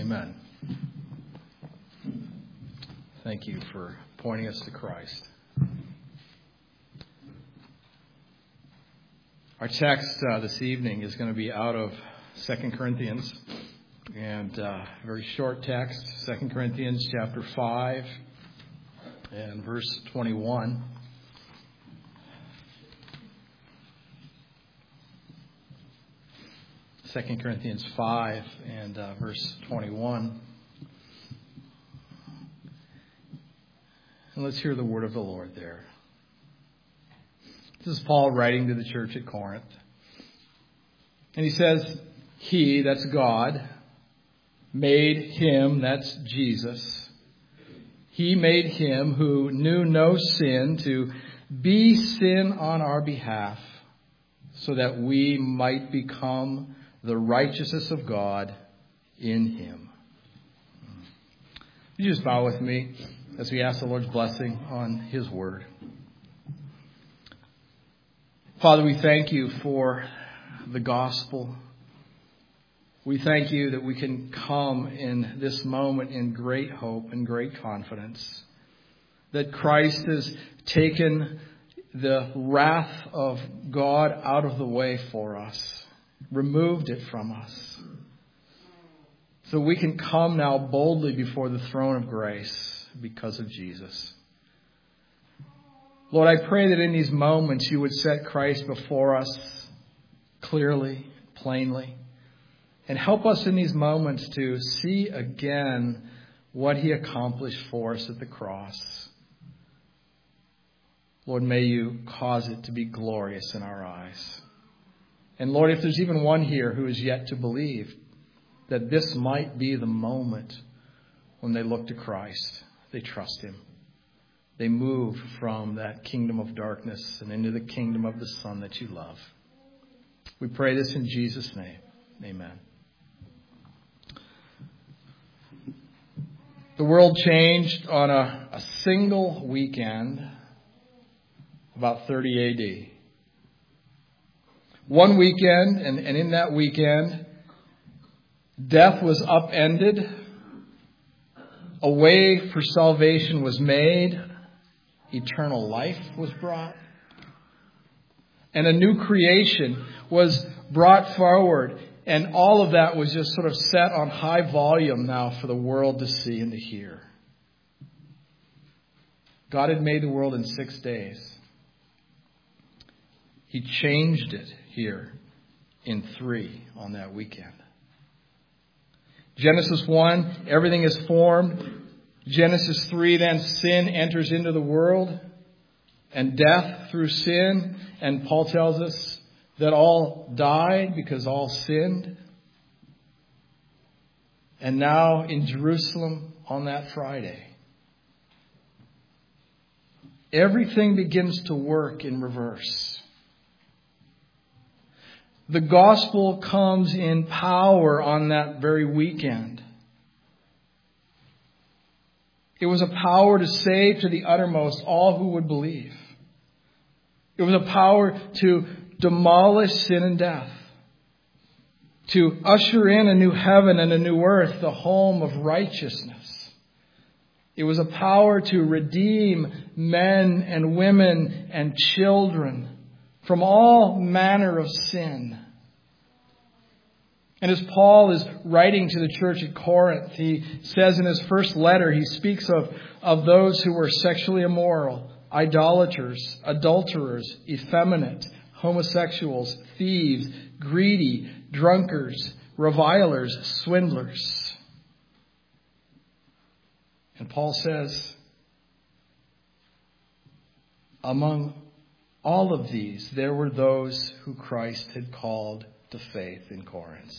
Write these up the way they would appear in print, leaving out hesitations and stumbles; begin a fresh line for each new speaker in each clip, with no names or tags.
Amen. Thank you for pointing us to Christ. Our text this evening is going to be out of 2 Corinthians, and a very short text, 2 Corinthians chapter 5 and verse 21. 2 Corinthians 5 and verse 21. And let's hear the word of the Lord there. This is Paul writing to the church at Corinth. And he says, He, that's God, made him, that's Jesus. He made him who knew no sin to be sin on our behalf, so that we might become the righteousness of God in him. You just bow with me as we ask the Lord's blessing on his word. Father, we thank you for the gospel. We thank you that we can come in this moment in great hope and great confidence that Christ has taken the wrath of God out of the way for us, removed it from us, so we can come now boldly before the throne of grace because of Jesus. Lord, I pray that in these moments you would set Christ before us clearly, plainly, and help us in these moments to see again what he accomplished for us at the cross. Lord, may you cause it to be glorious in our eyes. And Lord, if there's even one here who is yet to believe, that this might be the moment when they look to Christ, they trust him. They move from that kingdom of darkness and into the kingdom of the Son that you love. We pray this in Jesus' name. Amen. The world changed on a single weekend, about 30 A.D. One weekend, and in that weekend, death was upended. A way for salvation was made. Eternal life was brought. And a new creation was brought forward. And all of that was just sort of set on high volume now for the world to see and to hear. God had made the world in 6 days. He changed it here in 3 on that weekend. Genesis 1, everything is formed. Genesis 3, then sin enters into the world and death through sin. And Paul tells us that all died because all sinned. And now in Jerusalem on that Friday, everything begins to work in reverse. The gospel comes in power on that very weekend. It was a power to save to the uttermost all who would believe. It was a power to demolish sin and death, to usher in a new heaven and a new earth, the home of righteousness. It was a power to redeem men and women and children from all manner of sin. And as Paul is writing to the church at Corinth, he says in his first letter, he speaks of those who were sexually immoral, idolaters, adulterers, effeminate, homosexuals, thieves, greedy, drunkards, revilers, swindlers. And Paul says, among all of these, there were those who Christ had called to faith in Corinth.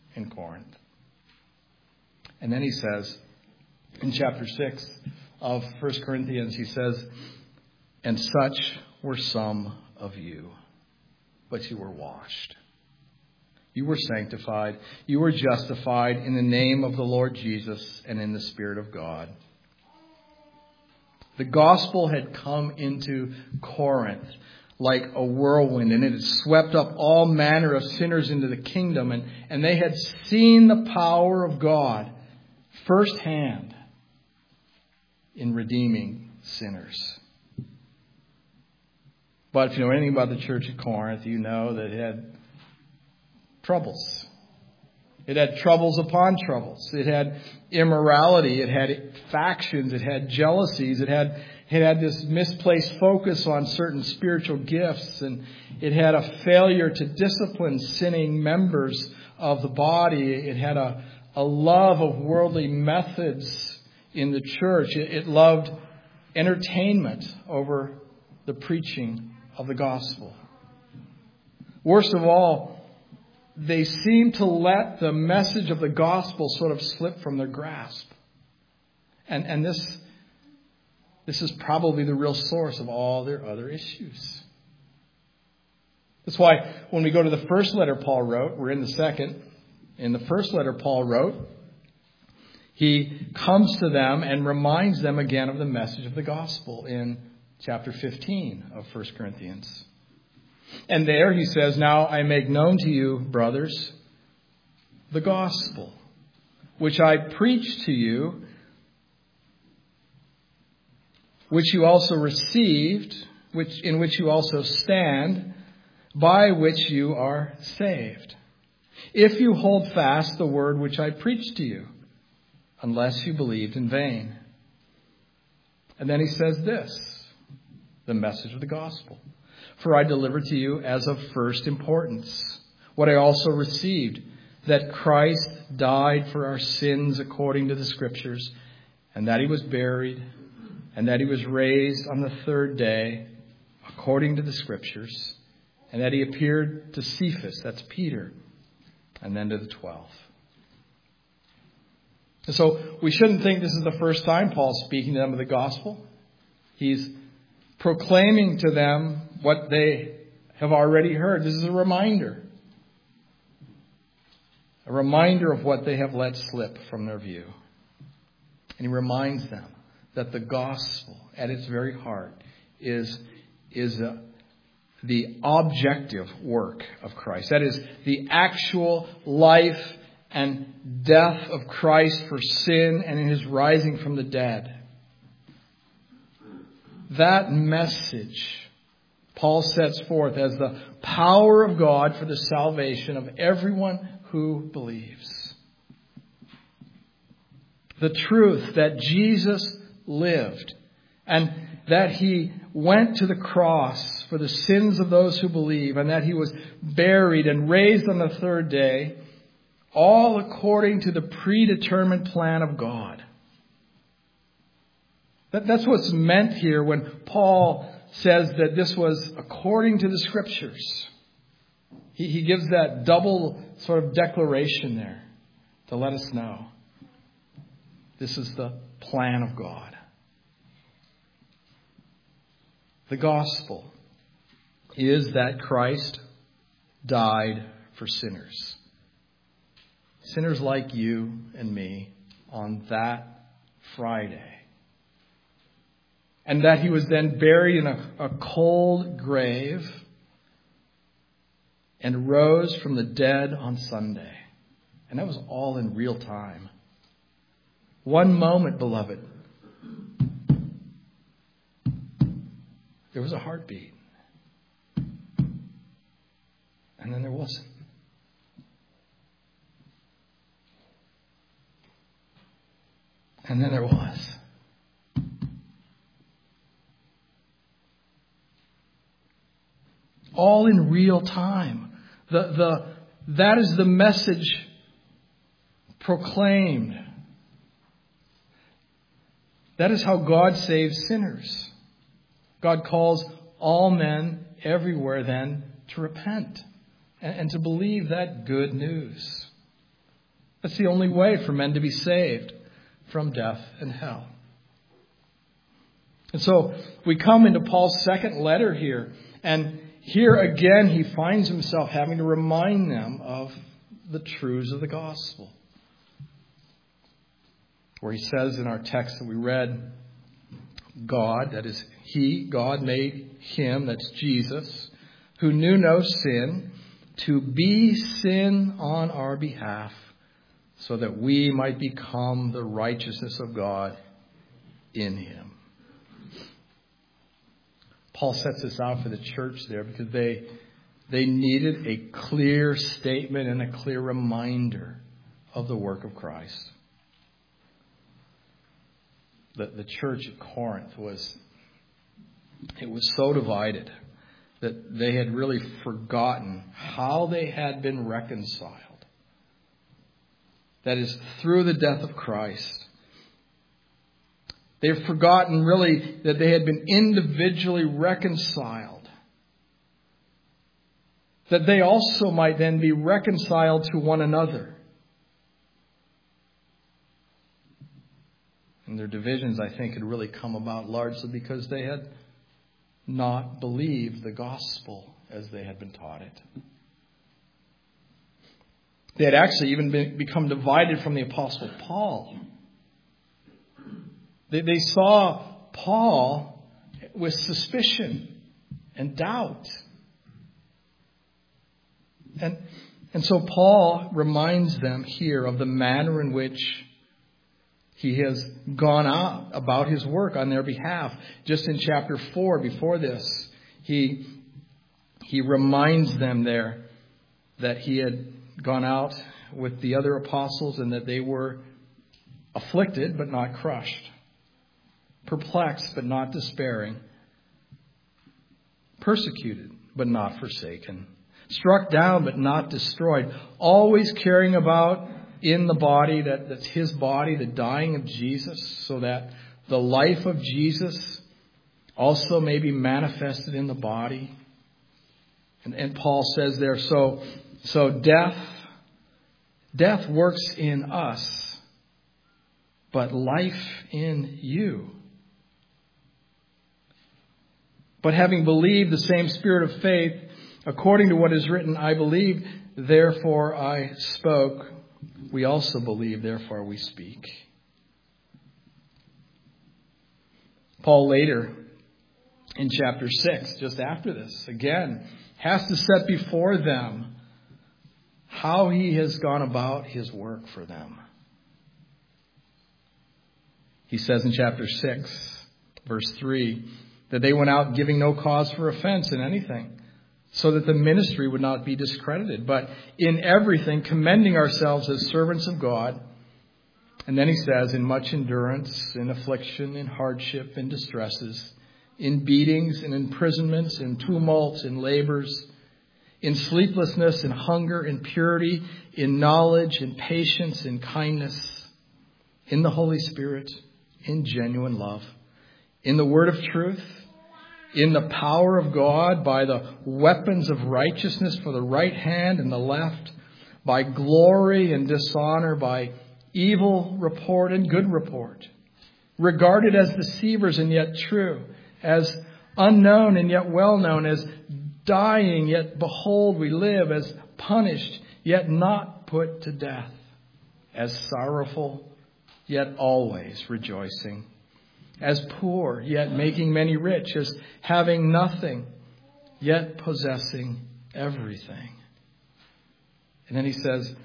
And then he says, in chapter 6 of 1 Corinthians, he says, and such were some of you, but you were washed. You were sanctified. You were justified in the name of the Lord Jesus and in the Spirit of God. The gospel had come into Corinth like a whirlwind, and it had swept up all manner of sinners into the kingdom, and they had seen the power of God firsthand in redeeming sinners. But if you know anything about the church at Corinth, you know that it had troubles. It had troubles upon troubles. It had immorality. It had factions. It had jealousies. It had this misplaced focus on certain spiritual gifts. And it had a failure to discipline sinning members of the body. It had a love of worldly methods in the church. It loved entertainment over the preaching of the gospel. Worst of all, they seem to let the message of the gospel sort of slip from their grasp. And this is probably the real source of all their other issues. That's why when we go to the first letter Paul wrote, we're in the second. In the first letter Paul wrote, he comes to them and reminds them again of the message of the gospel in chapter 15 of 1 Corinthians. And there he says, "Now I make known to you, brothers, the gospel, which I preached to you, which you also received, in which you also stand, by which you are saved, if you hold fast the word which I preached to you, unless you believed in vain." And then he says this, the message of the gospel. "For I delivered to you as of first importance what I also received, that Christ died for our sins according to the Scriptures, and that he was buried, and that he was raised on the third day according to the Scriptures, and that he appeared to Cephas," that's Peter, "and then to the 12. And so we shouldn't think this is the first time Paul's speaking to them of the gospel. He's proclaiming to them what they have already heard. This is a reminder of what they have let slip from their view. And he reminds them that the gospel at its very heart is the objective work of Christ. That is the actual life and death of Christ for sin and in his rising from the dead. That message Paul sets forth as the power of God for the salvation of everyone who believes. The truth that Jesus lived and that he went to the cross for the sins of those who believe, and that he was buried and raised on the third day, all according to the predetermined plan of God. That's what's meant here when Paul says that this was according to the Scriptures. He gives that double sort of declaration there to let us know this is the plan of God. The gospel is that Christ died for sinners. Sinners like you and me on that Friday. And that he was then buried in a cold grave and rose from the dead on Sunday. And that was all in real time. One moment, beloved, there was a heartbeat. And then there wasn't. And then there was. All in real time. That is the message proclaimed. That is how God saves sinners. God calls all men everywhere then to repent and to believe that good news. That's the only way for men to be saved from death and hell. And so we come into Paul's second letter here, and here again he finds himself having to remind them of the truths of the gospel. Where he says in our text that we read, God, that is God made him, that's Jesus, who knew no sin, to be sin on our behalf, so that we might become the righteousness of God in him. Paul sets this out for the church there because they needed a clear statement and a clear reminder of the work of Christ. The church at Corinth was so divided that they had really forgotten how they had been reconciled. That is, through the death of Christ. They've forgotten really that they had been individually reconciled. That they also might then be reconciled to one another. And their divisions, I think, had really come about largely because they had not believed the gospel as they had been taught it. They had actually even become divided from the Apostle Paul. They saw Paul with suspicion and doubt. And so Paul reminds them here of the manner in which he has gone out about his work on their behalf. Just in chapter 4, before this, he reminds them there that he had gone out with the other apostles and that they were afflicted but not crushed, perplexed but not despairing, persecuted but not forsaken, struck down but not destroyed, always carrying about in the body, that's his body, the dying of Jesus, so that the life of Jesus also may be manifested in the body. And Paul says there, so death works in us, but life in you. But having believed the same spirit of faith, according to what is written, I believe, therefore I spoke. We also believe, therefore we speak. Paul later, in chapter 6, just after this, again, has to set before them how he has gone about his work for them. He says in chapter 6, verse 3, that they went out giving no cause for offense in anything, so that the ministry would not be discredited, but in everything commending ourselves as servants of God. And then he says, in much endurance, in affliction, in hardship, in distresses, in beatings, in imprisonments, in tumults, in labors, in sleeplessness, in hunger, in purity, in knowledge, in patience, in kindness, in the Holy Spirit, in genuine love, in the word of truth, in the power of God, by the weapons of righteousness for the right hand and the left, by glory and dishonor, by evil report and good report, regarded as deceivers and yet true, as unknown and yet well known, as dying yet behold we live, as punished yet not put to death, as sorrowful yet always rejoicing, as poor, yet making many rich, as having nothing, yet possessing everything. And then he says,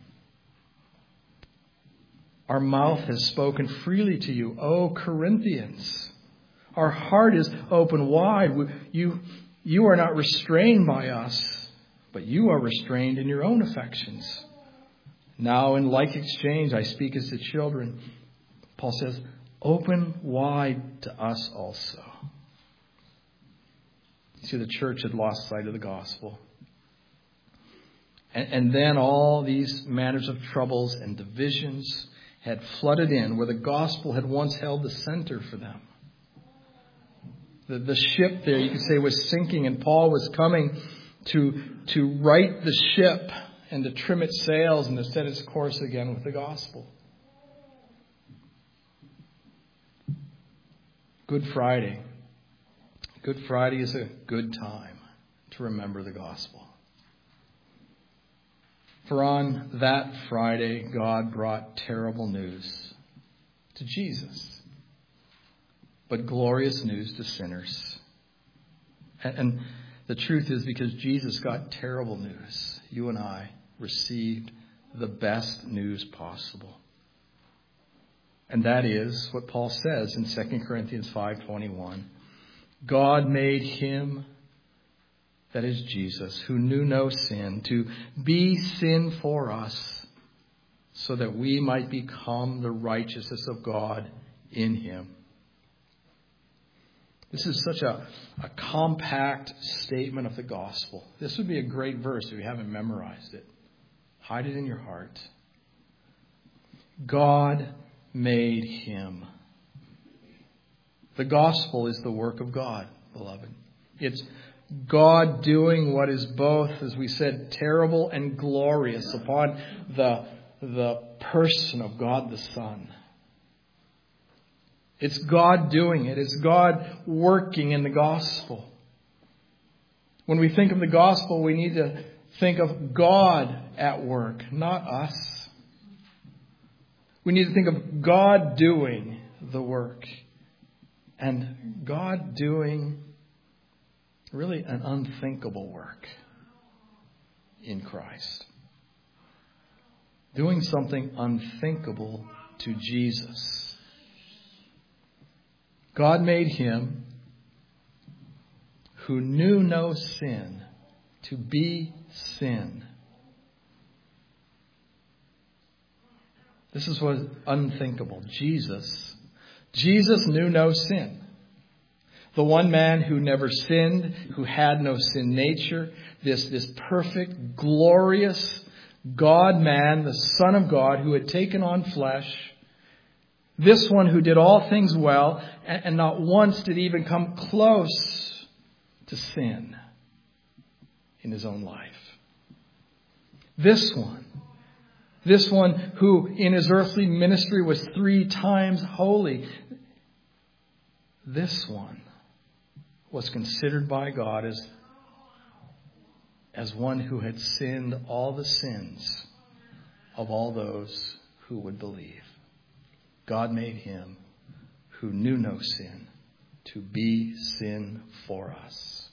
our mouth has spoken freely to you, O Corinthians. Our heart is open wide. You are not restrained by us, but you are restrained in your own affections. Now in like exchange, I speak as to children. Paul says, open wide to us also. You see, the church had lost sight of the gospel. And then all these manners of troubles and divisions had flooded in where the gospel had once held the center for them. The ship there, you could say, was sinking, and Paul was coming to right the ship and to trim its sails and to set its course again with the gospel. Good Friday. Good Friday is a good time to remember the gospel. For on that Friday, God brought terrible news to Jesus, but glorious news to sinners. And the truth is, because Jesus got terrible news, you and I received the best news possible. And that is what Paul says in 2 Corinthians 5:21. God made him, that is Jesus, who knew no sin, to be sin for us, so that we might become the righteousness of God in him. This is such a compact statement of the gospel. This would be a great verse if you haven't memorized it. Hide it in your heart. God made him. The gospel is the work of God, beloved. It's God doing what is both, as we said, terrible and glorious upon the person of God the Son. It's God doing it. It's God working in the gospel. When we think of the gospel, we need to think of God at work, not us. We need to think of God doing the work. And God doing really an unthinkable work in Christ. Doing something unthinkable to Jesus. God made him who knew no sin to be sin. This is what is unthinkable. Jesus knew no sin. The one man who never sinned, who had no sin nature, this perfect, glorious God-man, the Son of God who had taken on flesh. This one who did all things well and not once did even come close to sin in his own life. This one who in his earthly ministry was 3 times holy. This one was considered by God as one who had sinned all the sins of all those who would believe. God made him who knew no sin to be sin for us.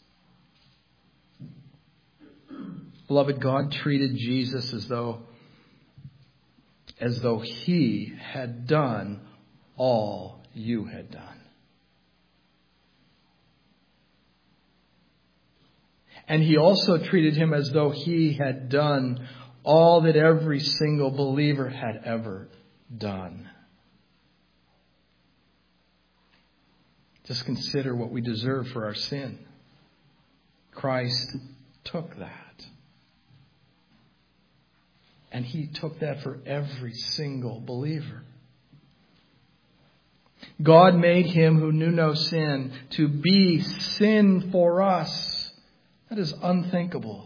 Beloved, God treated Jesus as though he had done all you had done. And he also treated him as though he had done all that every single believer had ever done. Just consider what we deserve for our sin. Christ took that. And he took that for every single believer. God made him who knew no sin to be sin for us. That is unthinkable.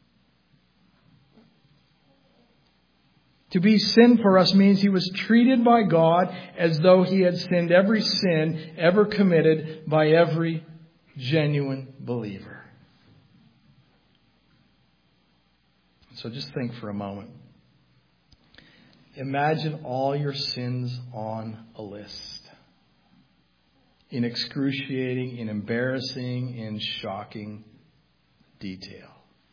To be sin for us means he was treated by God as though he had sinned every sin ever committed by every genuine believer. So just think for a moment. Imagine all your sins on a list. In excruciating, in embarrassing, in shocking detail.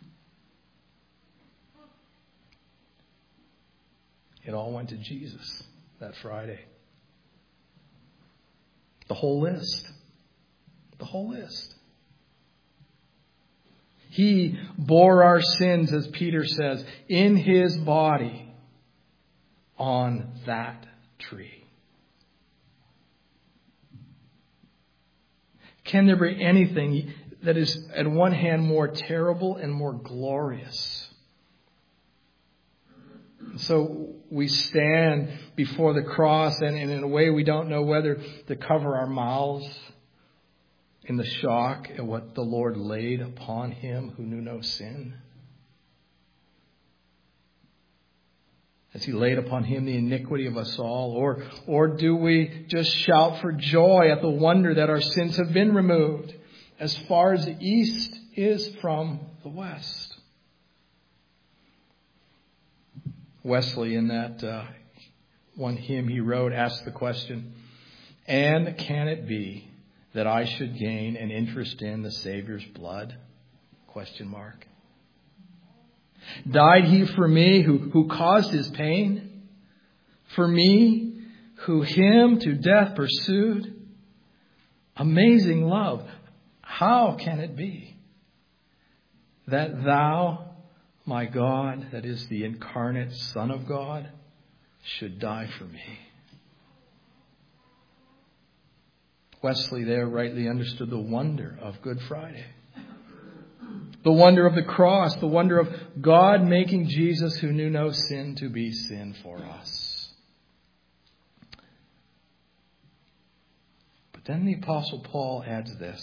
It all went to Jesus that Friday. The whole list. The whole list. He bore our sins, as Peter says, in his body on that tree. Can there be anything that is, at one hand, more terrible and more glorious? So we stand before the cross, and in a way we don't know whether to cover our mouths in the shock at what the Lord laid upon him who knew no sin. As he laid upon him the iniquity of us all, or do we just shout for joy at the wonder that our sins have been removed as far as the east is from the west? Wesley, in that one hymn he wrote, asked the question, "And can it be that I should gain an interest in the Savior's blood?" ? Died he for me who caused his pain? For me who him to death pursued? Amazing love. How can it be that thou, my God, that is the incarnate Son of God, should die for me? Wesley there rightly understood the wonder of Good Friday. The wonder of the cross, the wonder of God making Jesus, who knew no sin, to be sin for us. But then the Apostle Paul adds this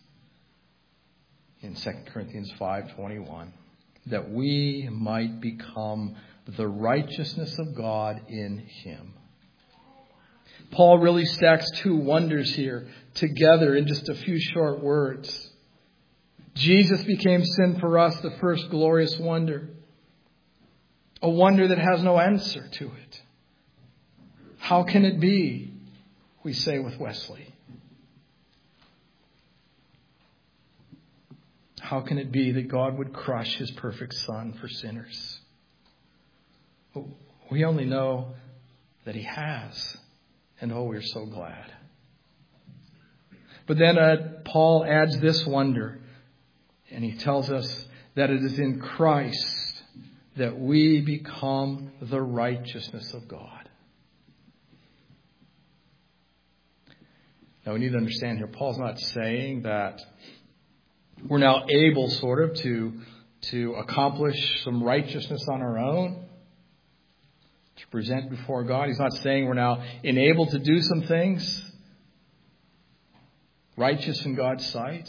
in 2 Corinthians 5:21, that we might become the righteousness of God in him. Paul really stacks two wonders here together in just a few short words. Jesus became sin for us, the first glorious wonder. A wonder that has no answer to it. How can it be? We say with Wesley. How can it be that God would crush his perfect Son for sinners? We only know that he has. And oh, we're so glad. But then Paul adds this wonder. And he tells us that it is in Christ that we become the righteousness of God. Now we need to understand here, Paul's not saying that we're now able sort of to accomplish some righteousness on our own, to present before God. He's not saying we're now enabled to do some things righteous in God's sight.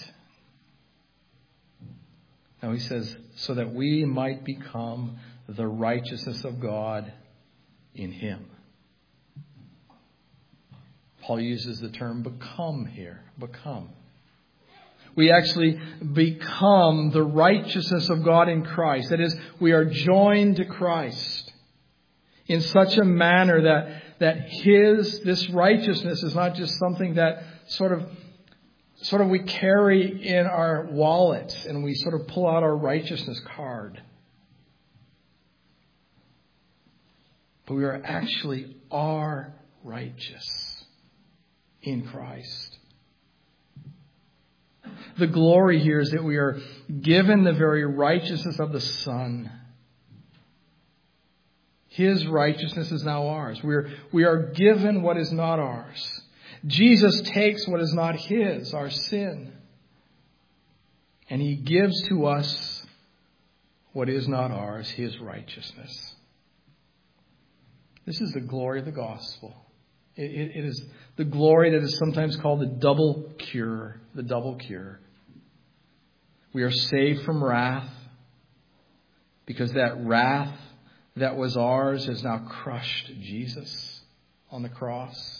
No, he says, so that we might become the righteousness of God in him. Paul uses the term become here. Become. We actually become the righteousness of God in Christ. That is, we are joined to Christ in such a manner that this righteousness is not just something that sort of we carry in our wallets and we sort of pull out our righteousness card. But we are righteous in Christ. The glory here is that we are given the very righteousness of the Son. His righteousness is now ours. We are given what is not ours. Jesus takes what is not his, our sin, and he gives to us what is not ours, his righteousness. This is the glory of the gospel. It is the glory that is sometimes called the double cure. The double cure. We are saved from wrath because that wrath that was ours has now crushed Jesus on the cross.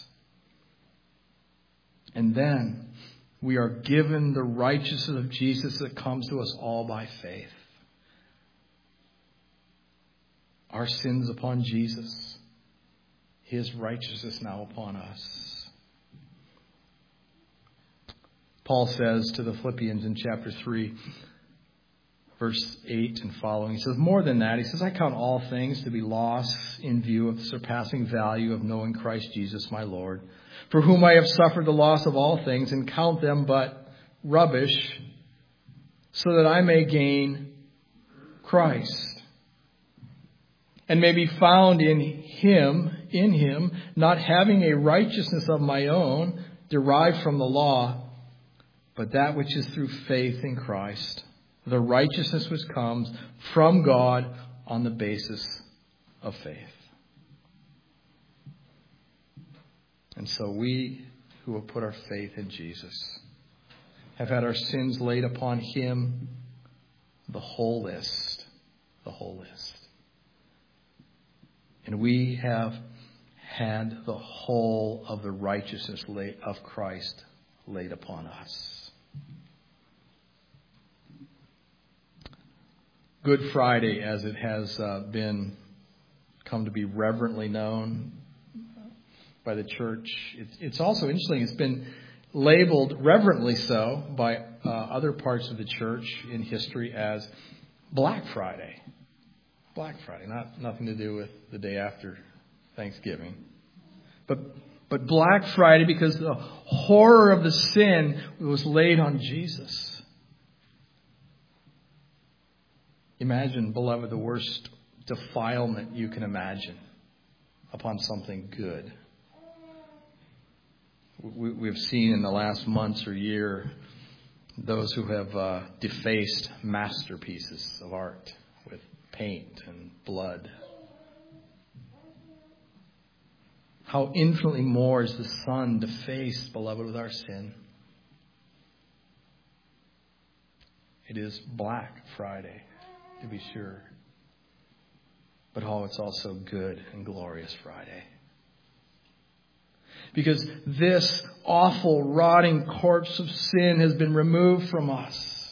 And then we are given the righteousness of Jesus that comes to us all by faith. Our sins upon Jesus. His righteousness now upon us. Paul says to the Philippians in chapter 3, verse 8 and following, he says, more than that, he says, I count all things to be lost in view of the surpassing value of knowing Christ Jesus my Lord, for whom I have suffered the loss of all things and count them but rubbish, so that I may gain Christ and may be found in him, not having a righteousness of my own derived from the law, but that which is through faith in Christ, the righteousness which comes from God on the basis of faith. And so we who have put our faith in Jesus have had our sins laid upon him, the whole list. And we have had the whole of the righteousness of Christ laid upon us. Good Friday, as it has come to be reverently known by the church. It's also interesting. It's been labeled reverently so by other parts of the church in history as Black Friday. Black Friday, nothing to do with the day after Thanksgiving. But Black Friday, because the horror of the sin was laid on Jesus. Imagine, beloved, the worst defilement you can imagine upon something good. We've seen in the last months or year those who have defaced masterpieces of art with paint and blood. How infinitely more is the Son defaced, beloved, with our sin. It is Black Friday, to be sure. But it's also Good and Glorious Friday. Because this awful, rotting corpse of sin has been removed from us.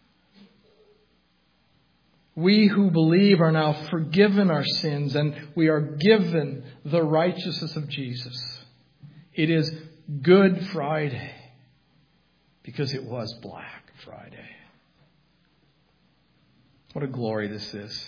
We who believe are now forgiven our sins, and we are given the righteousness of Jesus. It is Good Friday because it was Black Friday. What a glory this is.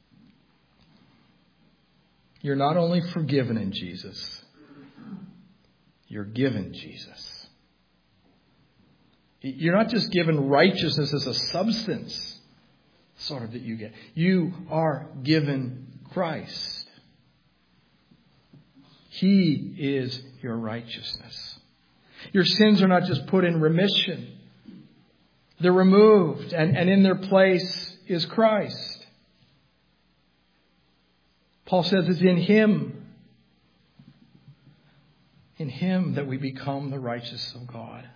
You're not only forgiven in Jesus, you're given Jesus. You're not just given righteousness as a substance, sort of, that you get. You are given Christ. He is your righteousness. Your sins are not just put in remission. They're removed, and in their place is Christ. Paul says it's in Him that we become the righteousness of God.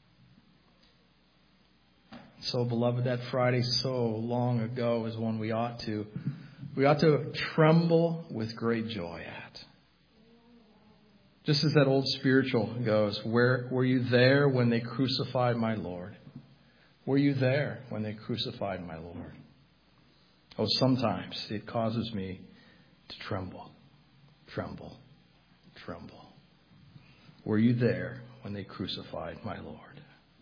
So, beloved, that Friday so long ago is one we ought to tremble with great joy at. Just as that old spiritual goes, were you there when they crucified my Lord? Were you there when they crucified my Lord? Oh, sometimes it causes me to tremble, tremble, tremble. Were you there when they crucified my Lord?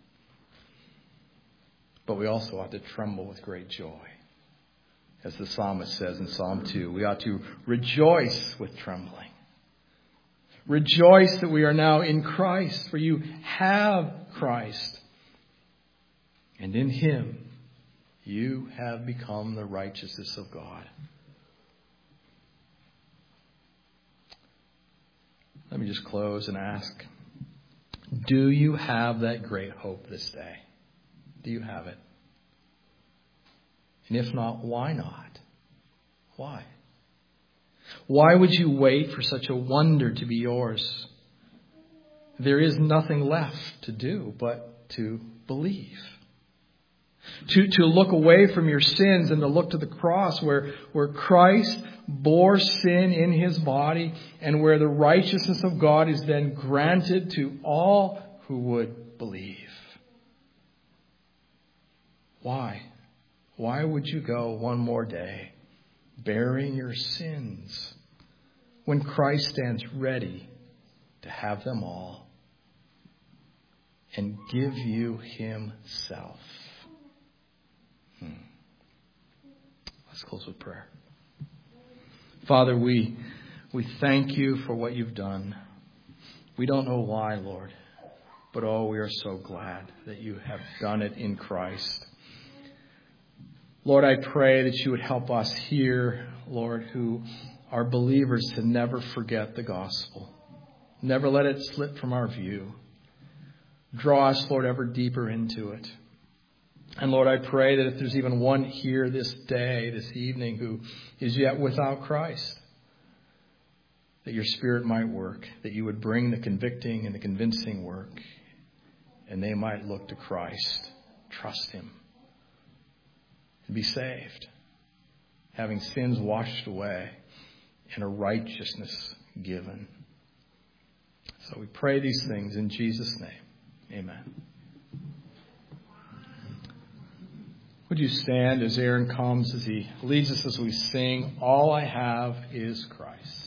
But we also ought to tremble with great joy. As the psalmist says in Psalm 2, we ought to rejoice with trembling. Rejoice that we are now in Christ, for you have Christ. And in Him, you have become the righteousness of God. Let me just close and ask, do you have that great hope this day? Do you have it? And if not, why not? Why? Why would you wait for such a wonder to be yours? There is nothing left to do but to believe. To look away from your sins and to look to the cross where Christ bore sin in His body and where the righteousness of God is then granted to all who would believe. Why? Why would you go one more day bearing your sins when Christ stands ready to have them all and give you Himself? Let's close with prayer. Father, we thank you for what you've done. We don't know why, Lord, but we are so glad that you have done it in Christ. Lord, I pray that you would help us here, Lord, who are believers, to never forget the gospel. Never let it slip from our view. Draw us, Lord, ever deeper into it. And Lord, I pray that if there's even one here this day, this evening, who is yet without Christ, that your Spirit might work, that you would bring the convicting and the convincing work, and they might look to Christ, trust Him, and be saved, having sins washed away and a righteousness given. So we pray these things in Jesus' name. Amen. Would you stand as Aaron comes, as he leads us as we sing, All I Have is Christ.